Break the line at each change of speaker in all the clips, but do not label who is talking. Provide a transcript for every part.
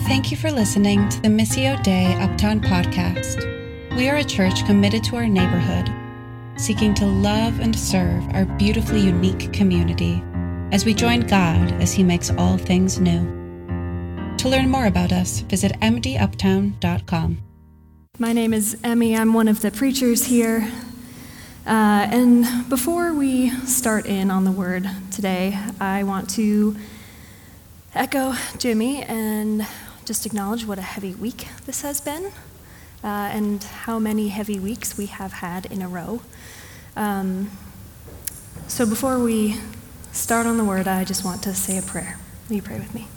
Thank you for listening to the Missio Dei Uptown podcast. We are a church committed to our neighborhood, seeking to love and serve our beautifully unique community as we join God as He makes all things new. To learn more about us, visit mduptown.com.
My name is Emmy. I'm one of the preachers here. And before we start in on the word today, I want to echo Jimmy and just acknowledge what a heavy week this has been, and how many heavy weeks we have had in a row. So before we start on the word, I just want to say a prayer. Will you pray with me?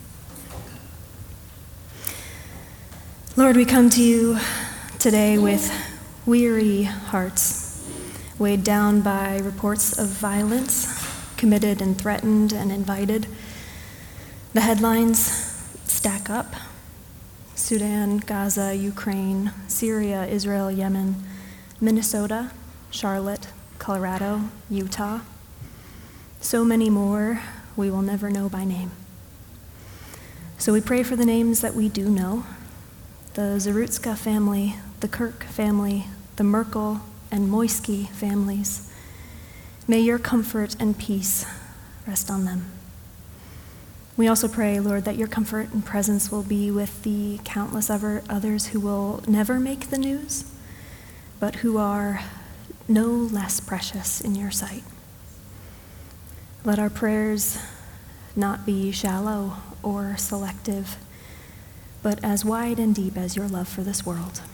Lord, we come to you today with weary hearts, weighed down by reports of violence, committed and threatened and invited. The headlines stack up: Sudan, Gaza, Ukraine, Syria, Israel, Yemen, Minnesota, Charlotte, Colorado, Utah. So many more we will never know by name. So we pray for the names that we do know: the Zarutska family, the Kirk family, the Merkel and Moisky families. May your comfort and peace rest on them. We also pray, Lord, that your comfort and presence will be with the countless others who will never make the news, but who are no less precious in your sight. Let our prayers not be shallow or selective, but as wide and deep as your love for this world.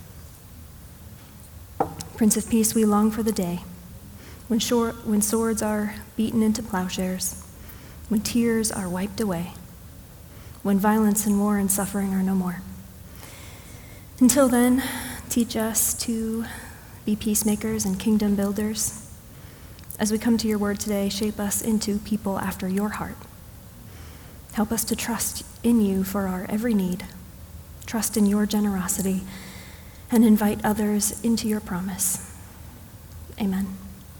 Prince of Peace, we long for the day when swords are beaten into plowshares, when tears are wiped away, when violence and war and suffering are no more. Until then, teach us to be peacemakers and kingdom builders. As we come to your word today, shape us into people after your heart. Help us to trust in you for our every need, trust in your generosity, and invite others into your promise. Amen.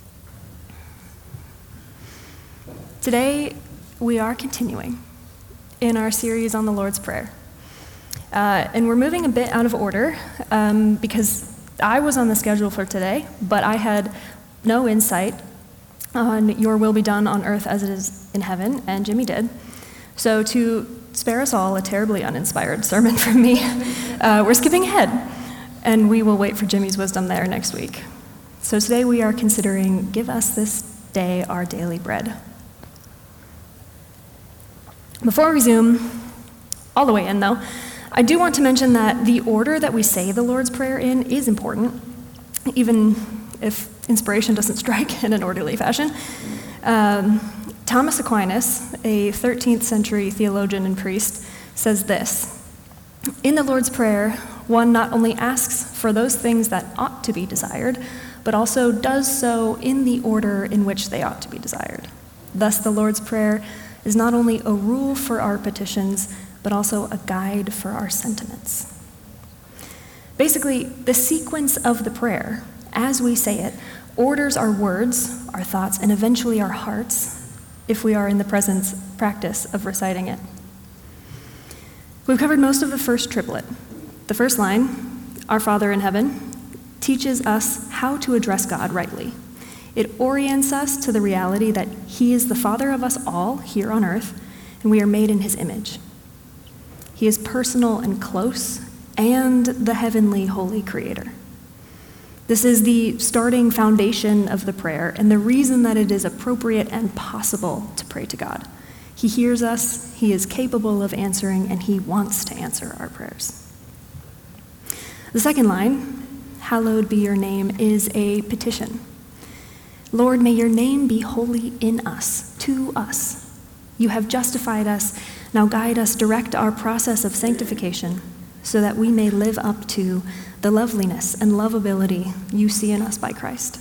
Today, we are continuing in our series on the Lord's Prayer. And we're moving a bit out of order because I was on the schedule for today, but I had no insight on your will be done on earth as it is in heaven, and Jimmy did. So to spare us all a terribly uninspired sermon from me, we're skipping ahead, and we will wait for Jimmy's wisdom there next week. So today we are considering, give us this day our daily bread. Before we zoom all the way in, though, I do want to mention that the order that we say the Lord's Prayer in is important, even if inspiration doesn't strike in an orderly fashion. Thomas Aquinas, a 13th century theologian and priest, says this: in the Lord's Prayer, one not only asks for those things that ought to be desired, but also does so in the order in which they ought to be desired. Thus, the Lord's Prayer is not only a rule for our petitions, but also a guide for our sentiments. Basically, the sequence of the prayer, as we say it, orders our words, our thoughts, and eventually our hearts, if we are in the practice of reciting it. We've covered most of the first triplet. The first line, Our Father in Heaven, teaches us how to address God rightly. It orients us to the reality that He is the Father of us all here on earth, and we are made in His image. He is personal and close, and the heavenly holy Creator. This is the starting foundation of the prayer, and the reason that it is appropriate and possible to pray to God. He hears us, He is capable of answering, and He wants to answer our prayers. The second line, hallowed be your name, is a petition. Lord, may your name be holy in us, to us. You have justified us. Now guide us, direct our process of sanctification so that we may live up to the loveliness and lovability you see in us by Christ.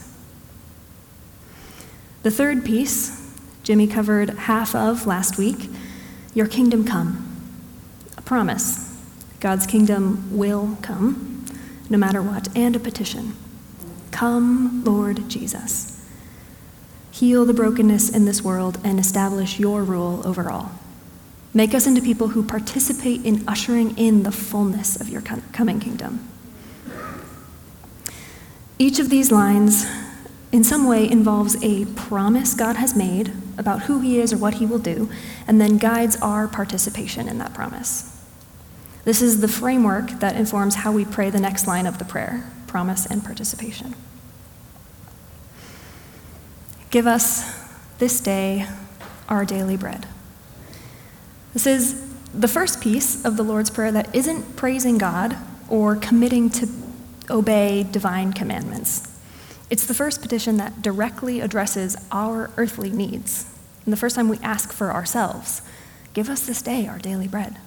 The third piece, Jimmy covered half of last week, your kingdom come. A promise. God's kingdom will come, no matter what, and a petition. Come, Lord Jesus. Heal the brokenness in this world and establish your rule over all. Make us into people who participate in ushering in the fullness of your coming kingdom. Each of these lines, in some way, involves a promise God has made about who he is or what he will do, and then guides our participation in that promise. This is the framework that informs how we pray the next line of the prayer, promise and participation. Give us this day our daily bread. This is the first piece of the Lord's Prayer that isn't praising God or committing to obey divine commandments. It's the first petition that directly addresses our earthly needs. And the first time we ask for ourselves, give us this day our daily bread.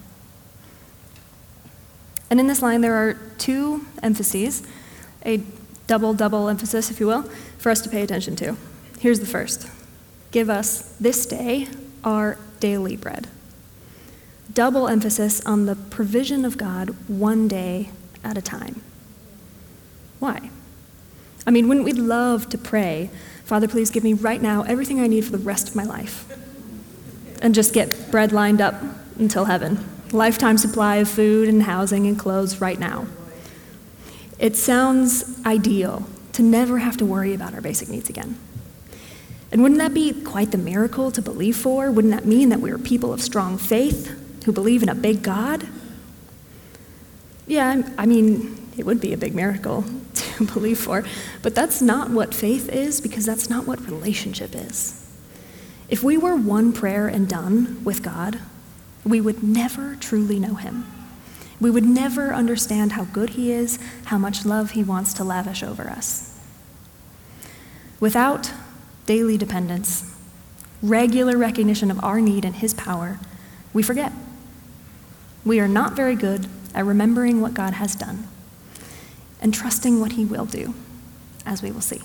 And in this line, there are two emphases, a double emphasis, if you will, for us to pay attention to. Here's the first. Give us this day our daily bread. Double emphasis on the provision of God one day at a time. Why? I mean, wouldn't we love to pray, Father, please give me right now everything I need for the rest of my life, and just get bread lined up until heaven? Lifetime supply of food and housing and clothes right now. It sounds ideal to never have to worry about our basic needs again. And wouldn't that be quite the miracle to believe for? Wouldn't that mean that we are people of strong faith who believe in a big God? Yeah, I mean, it would be a big miracle to believe for, but that's not what faith is, because that's not what relationship is. If we were one prayer and done with God, we would never truly know him. We would never understand how good he is, how much love he wants to lavish over us. Without daily dependence, regular recognition of our need and his power, we forget. We are not very good at remembering what God has done and trusting what he will do, as we will see.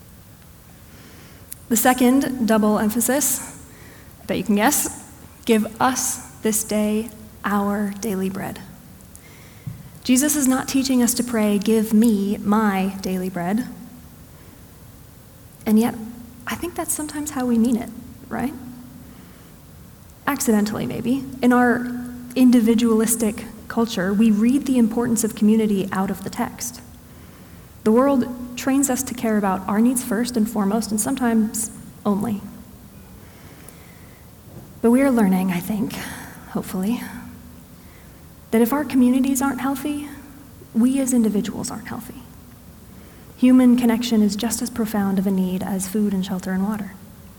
The second double emphasis, I bet you can guess, give us this day our daily bread. Jesus is not teaching us to pray, give me my daily bread. And yet, I think that's sometimes how we mean it, right? Accidentally, maybe. In our individualistic culture, we read the importance of community out of the text. The world trains us to care about our needs first and foremost, and sometimes only. But we are learning, I think, hopefully, that if our communities aren't healthy, we as individuals aren't healthy. Human connection is just as profound of a need as food and shelter and water.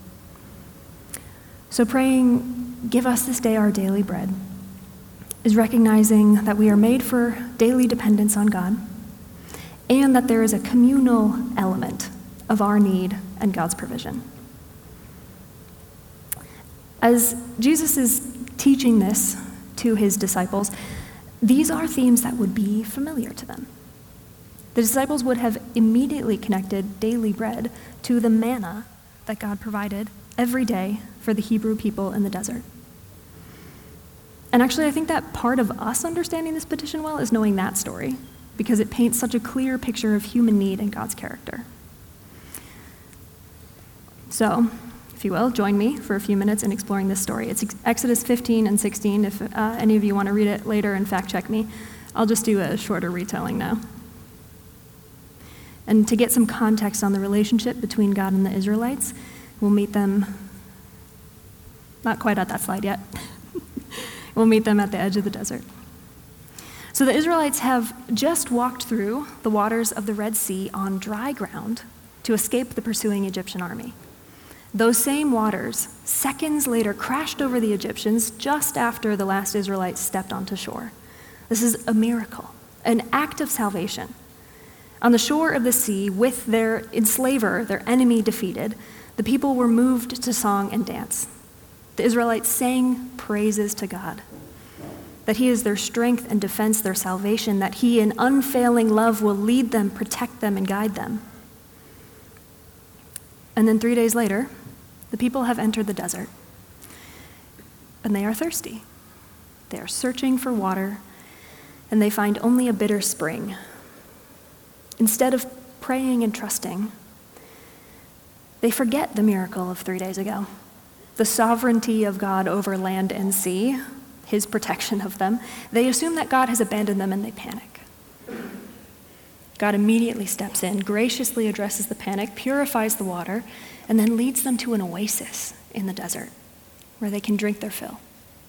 So praying, give us this day our daily bread, is recognizing that we are made for daily dependence on God, and that there is a communal element of our need and God's provision. As Jesus is teaching this to his disciples, these are themes that would be familiar to them. The disciples would have immediately connected daily bread to the manna that God provided every day for the Hebrew people in the desert. And actually, I think that part of us understanding this petition well is knowing that story, because it paints such a clear picture of human need and God's character. So, if you will, join me for a few minutes in exploring this story. It's Exodus 15 and 16. If any of you want to read it later and fact check me, I'll just do a shorter retelling now. And to get some context on the relationship between God and the Israelites, we'll meet them, not quite at that slide yet. We'll meet them at the edge of the desert. So the Israelites have just walked through the waters of the Red Sea on dry ground to escape the pursuing Egyptian army. Those same waters, seconds later, crashed over the Egyptians just after the last Israelites stepped onto shore. This is a miracle, an act of salvation. On the shore of the sea, with their enslaver, their enemy defeated, the people were moved to song and dance. The Israelites sang praises to God, that he is their strength and defense, their salvation, that he in unfailing love will lead them, protect them, and guide them. And then 3 days later, the people have entered the desert, and they are thirsty. They are searching for water, and they find only a bitter spring. Instead of praying and trusting, they forget the miracle of 3 days ago. the sovereignty of God over land and sea, his protection of them, they assume that God has abandoned them and they panic. God immediately steps in, graciously addresses the panic, purifies the water, and then leads them to an oasis in the desert where they can drink their fill.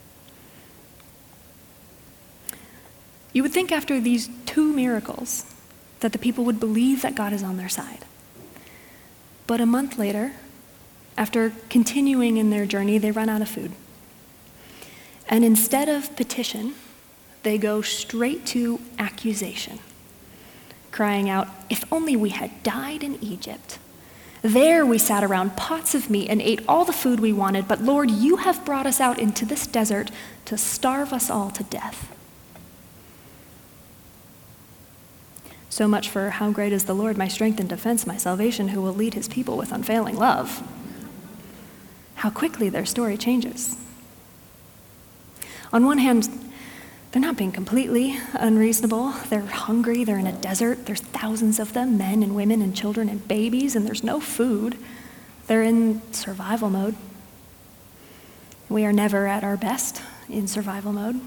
You would think after these two miracles that the people would believe that God is on their side. But a month later, after continuing in their journey, they run out of food. And instead of petition, they go straight to accusation, crying out, "If only we had died in Egypt. There we sat around pots of meat and ate all the food we wanted, but Lord, you have brought us out into this desert to starve us all to death." So much for how great is the Lord, my strength and defense, my salvation, who will lead his people with unfailing love. How quickly their story changes. On one hand, they're not being completely unreasonable. They're hungry, they're in a desert, there's thousands of them, men and women and children and babies, and there's no food. They're in survival mode. We are never at our best in survival mode.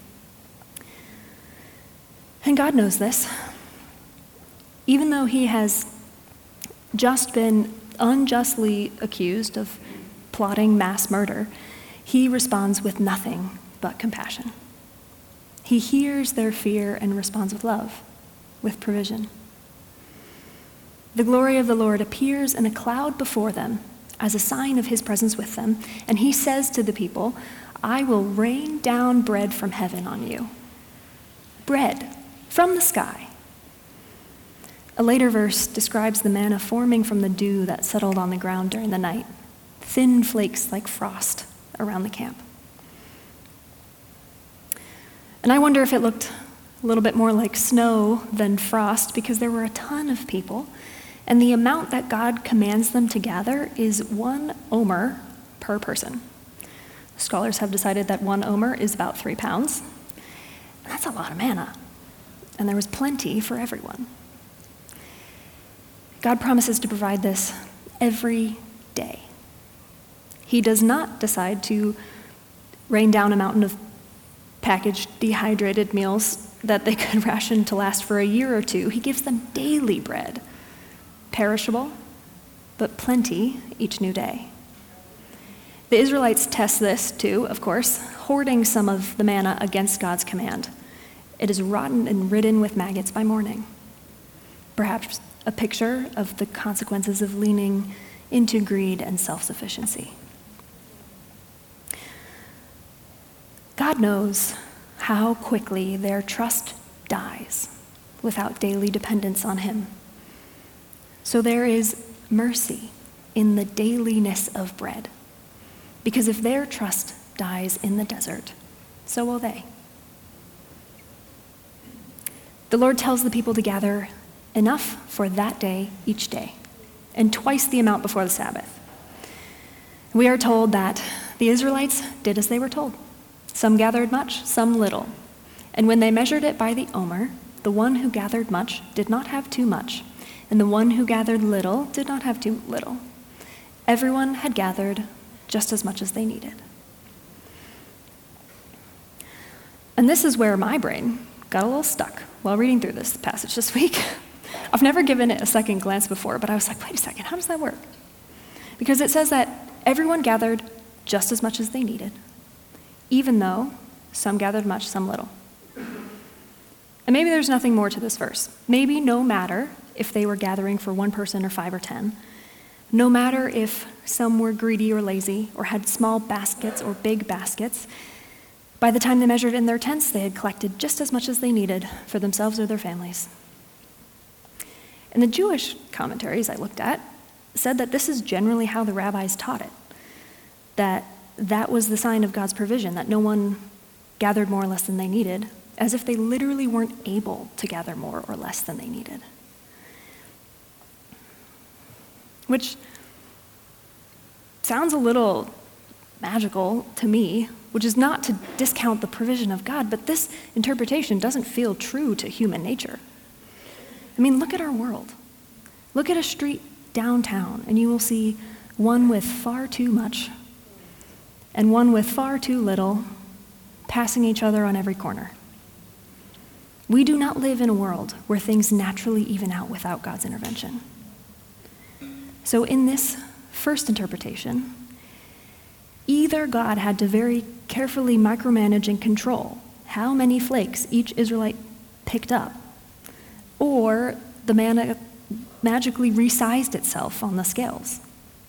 And God knows this. Even though he has just been unjustly accused of plotting mass murder, he responds with nothing but compassion. He hears their fear and responds with love, with provision. The glory of the Lord appears in a cloud before them as a sign of his presence with them, and he says to the people, "I will rain down bread from heaven on you." Bread from the sky. A later verse describes the manna forming from the dew that settled on the ground during the night, thin flakes like frost around the camp. And I wonder if it looked a little bit more like snow than frost, because there were a ton of people, and the amount that God commands them to gather is 1 omer per person. Scholars have decided that 1 omer is about 3 pounds. And that's a lot of manna, and there was plenty for everyone. God promises to provide this every day. He does not decide to rain down a mountain of packaged dehydrated meals that they could ration to last for a year or two. He gives them daily bread, perishable, but plenty each new day. The Israelites test this too, of course, hoarding some of the manna against God's command. It is rotten and ridden with maggots by morning. Perhaps a picture of the consequences of leaning into greed and self-sufficiency. God knows how quickly their trust dies without daily dependence on him. So there is mercy in the dailiness of bread, because if their trust dies in the desert, so will they. The Lord tells the people to gather enough for that day each day, and twice the amount before the Sabbath. We are told that the Israelites did as they were told. Some gathered much, some little. And when they measured it by the omer, the one who gathered much did not have too much, and the one who gathered little did not have too little. Everyone had gathered just as much as they needed. And this is where my brain got a little stuck while reading through this passage this week. I've never given it a second glance before, but I was like, wait a second, how does that work? Because it says that everyone gathered just as much as they needed, even though some gathered much, some little. And maybe there's nothing more to this verse. Maybe no matter if they were gathering for 1 person or 5 or 10, no matter if some were greedy or lazy or had small baskets or big baskets, by the time they measured in their tents, they had collected just as much as they needed for themselves or their families. And the Jewish commentaries I looked at said that this is generally how the rabbis taught it, that was the sign of God's provision, that no one gathered more or less than they needed, as if they literally weren't able to gather more or less than they needed. Which sounds a little magical to me, which is not to discount the provision of God, but this interpretation doesn't feel true to human nature. I mean, look at our world. Look at a street downtown, and you will see one with far too much and one with far too little, passing each other on every corner. We do not live in a world where things naturally even out without God's intervention. So in this first interpretation, either God had to very carefully micromanage and control how many flakes each Israelite picked up, or the manna magically resized itself on the scales.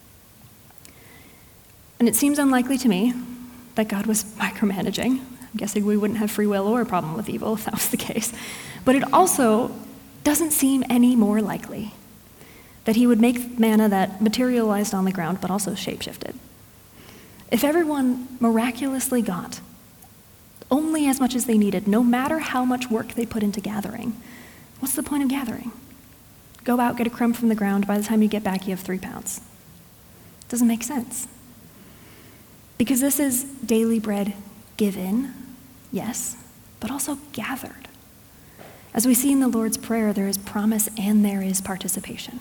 And it seems unlikely to me that God was micromanaging. I'm guessing we wouldn't have free will or a problem with evil if that was the case. But it also doesn't seem any more likely that he would make manna that materialized on the ground but also shapeshifted. If everyone miraculously got only as much as they needed, no matter how much work they put into gathering, what's the point of gathering? Go out, get a crumb from the ground, by the time you get back you have 3 pounds. Doesn't make sense. Because this is daily bread given, yes, but also gathered. As we see in the Lord's Prayer, there is promise and there is participation.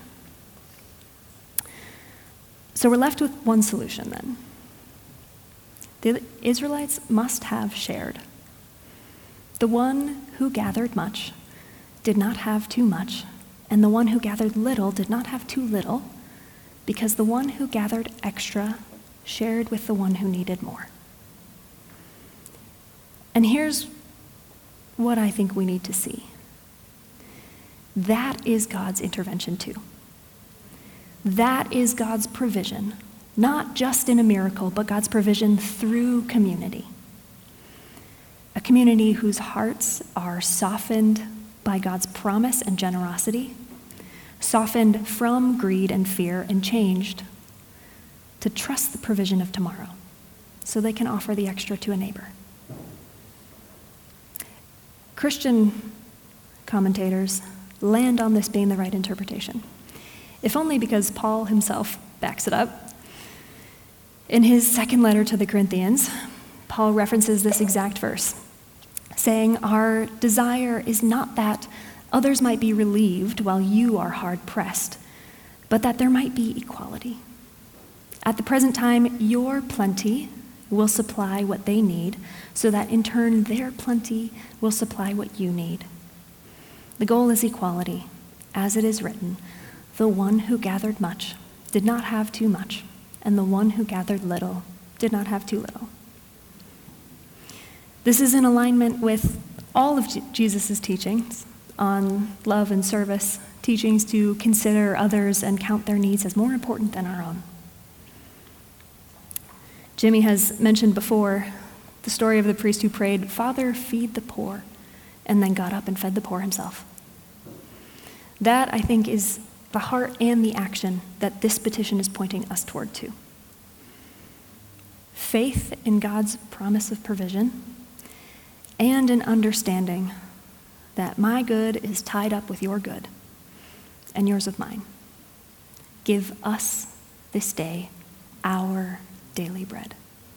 So we're left with one solution then. The Israelites must have shared. The one who gathered much did not have too much, and the one who gathered little did not have too little, because the one who gathered extra shared with the one who needed more. And here's what I think we need to see. That is God's intervention too. That is God's provision, not just in a miracle, but God's provision through community. A community whose hearts are softened by God's promise and generosity, softened from greed and fear and changed to trust the provision of tomorrow so they can offer the extra to a neighbor. Christian commentators land on this being the right interpretation, if only because Paul himself backs it up. In his second letter to the Corinthians, Paul references this exact verse, saying, "Our desire is not that others might be relieved while you are hard pressed, but that there might be equality. At the present time, your plenty will supply what they need, so that in turn their plenty will supply what you need. The goal is equality. As it is written, the one who gathered much did not have too much, and the one who gathered little did not have too little." This is in alignment with all of Jesus' teachings on love and service, teachings to consider others and count their needs as more important than our own. Jimmy has mentioned before the story of the priest who prayed, "Father, feed the poor," and then got up and fed the poor himself. That, I think, is the heart and the action that this petition is pointing us toward too. Faith in God's promise of provision and an understanding that my good is tied up with your good and yours with mine. Give us this day our daily bread.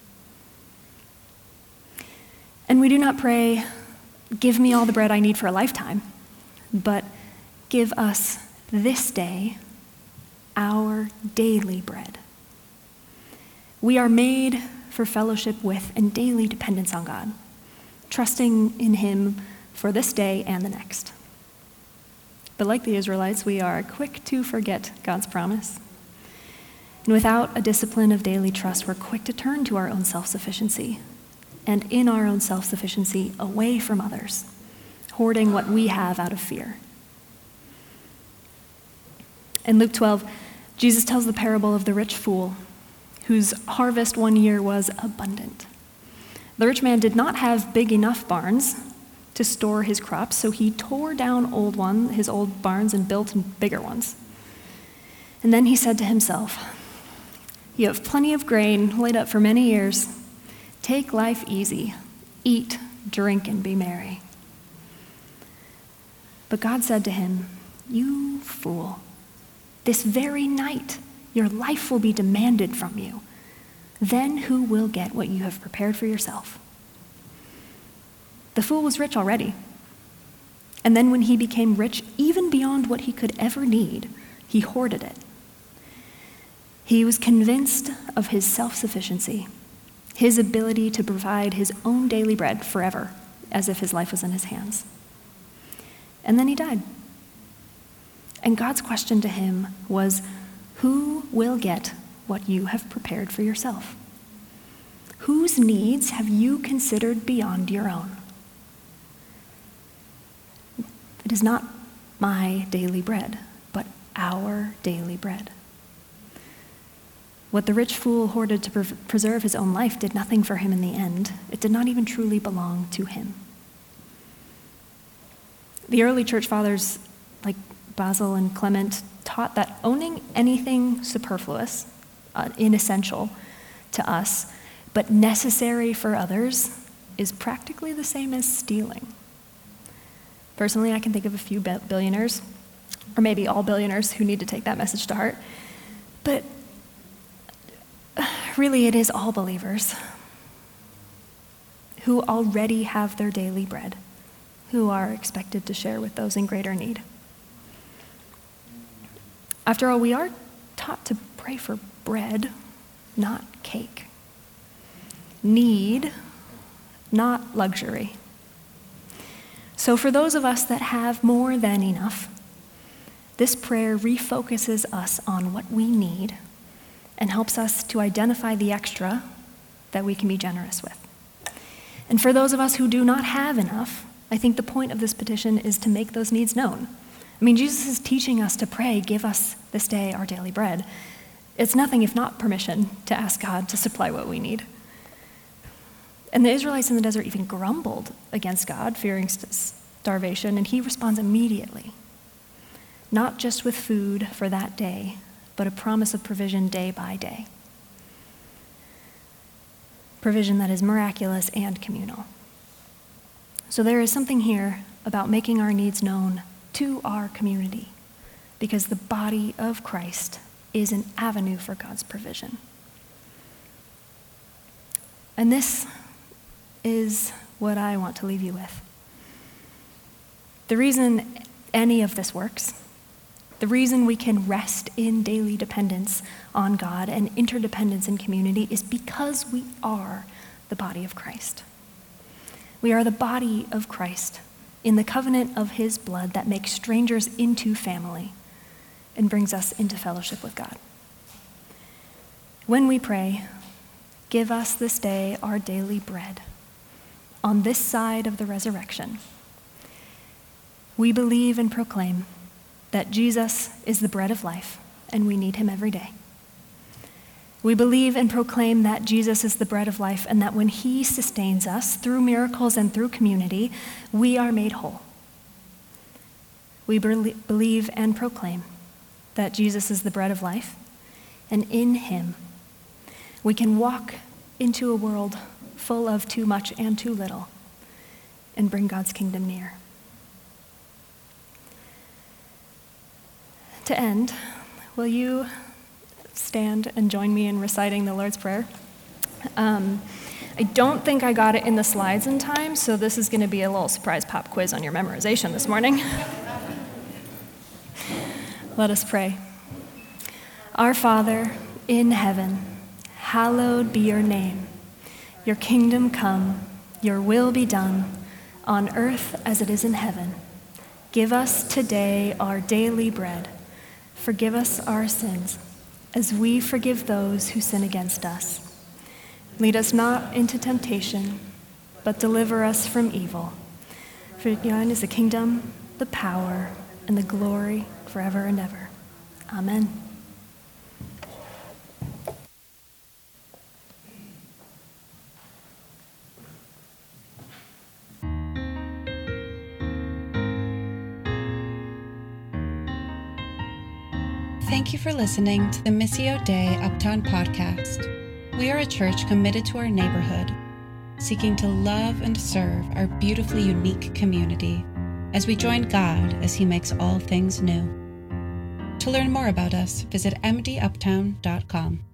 And we do not pray, "Give me all the bread I need for a lifetime," but give us this day our daily bread. We are made for fellowship with and daily dependence on God, trusting in him for this day and the next. But like the Israelites, we are quick to forget God's promise. And without a discipline of daily trust, we're quick to turn to our own self-sufficiency, and in our own self-sufficiency, away from others, hoarding what we have out of fear. In Luke 12, Jesus tells the parable of the rich fool, whose harvest one year was abundant. The rich man did not have big enough barns to store his crops, so he tore down his old barns and built bigger ones. And then he said to himself, "You have plenty of grain laid up for many years. Take life easy. Eat, drink, and be merry." But God said to him, "You fool, this very night your life will be demanded from you. Then who will get what you have prepared for yourself?" The fool was rich already. And then when he became rich, even beyond what he could ever need, he hoarded it. He was convinced of his self-sufficiency his ability to provide his own daily bread forever, as if his life was in his hands. And then he died. And God's question to him was, who will get what you have prepared for yourself? Whose needs have you considered beyond your own? It is not my daily bread, but our daily bread. What the rich fool hoarded to preserve his own life did nothing for him in the end. It did not even truly belong to him. The early church fathers, like Basil and Clement, taught that owning anything superfluous, inessential to us, but necessary for others, is practically the same as stealing. Personally, I can think of a few billionaires, or maybe all billionaires, who need to take that message to heart. But really, it is all believers who already have their daily bread, who are expected to share with those in greater need. After all, we are taught to pray for bread, not cake. Need, not luxury. So for those of us that have more than enough, this prayer refocuses us on what we need and helps us to identify the extra that we can be generous with. And for those of us who do not have enough, I think the point of this petition is to make those needs known. I mean, Jesus is teaching us to pray, give us this day our daily bread. It's nothing if not permission to ask God to supply what we need. And the Israelites in the desert even grumbled against God, fearing starvation, and he responds immediately. Not just with food for that day, but a promise of provision day by day. Provision that is miraculous and communal. So there is something here about making our needs known to our community, because the body of Christ is an avenue for God's provision. And this is what I want to leave you with. The reason any of this works, the reason we can rest in daily dependence on God and interdependence in community, is because we are the body of Christ. We are the body of Christ in the covenant of his blood that makes strangers into family and brings us into fellowship with God. When we pray, give us this day our daily bread, on this side of the resurrection, we believe and proclaim that Jesus is the bread of life, and we need him every day. We believe and proclaim that Jesus is the bread of life, and that when he sustains us through miracles and through community, we are made whole. We believe and proclaim that Jesus is the bread of life, and in him we can walk into a world full of too much and too little and bring God's kingdom near. To end, will you stand and join me in reciting the Lord's Prayer? I don't think I got it in the slides in time, so this is going to be a little surprise pop quiz on your memorization this morning. Let us pray. Our Father in heaven, hallowed be your name. Your kingdom come, your will be done, on earth as it is in heaven. Give us today our daily bread. Forgive us our sins, as we forgive those who sin against us. Lead us not into temptation, but deliver us from evil. For thine is the kingdom, the power, and the glory forever and ever. Amen.
Thank you for listening to the Missio Dei Uptown podcast. We are a church committed to our neighborhood, seeking to love and serve our beautifully unique community as we join God as he makes all things new. To learn more about us, visit mduptown.com.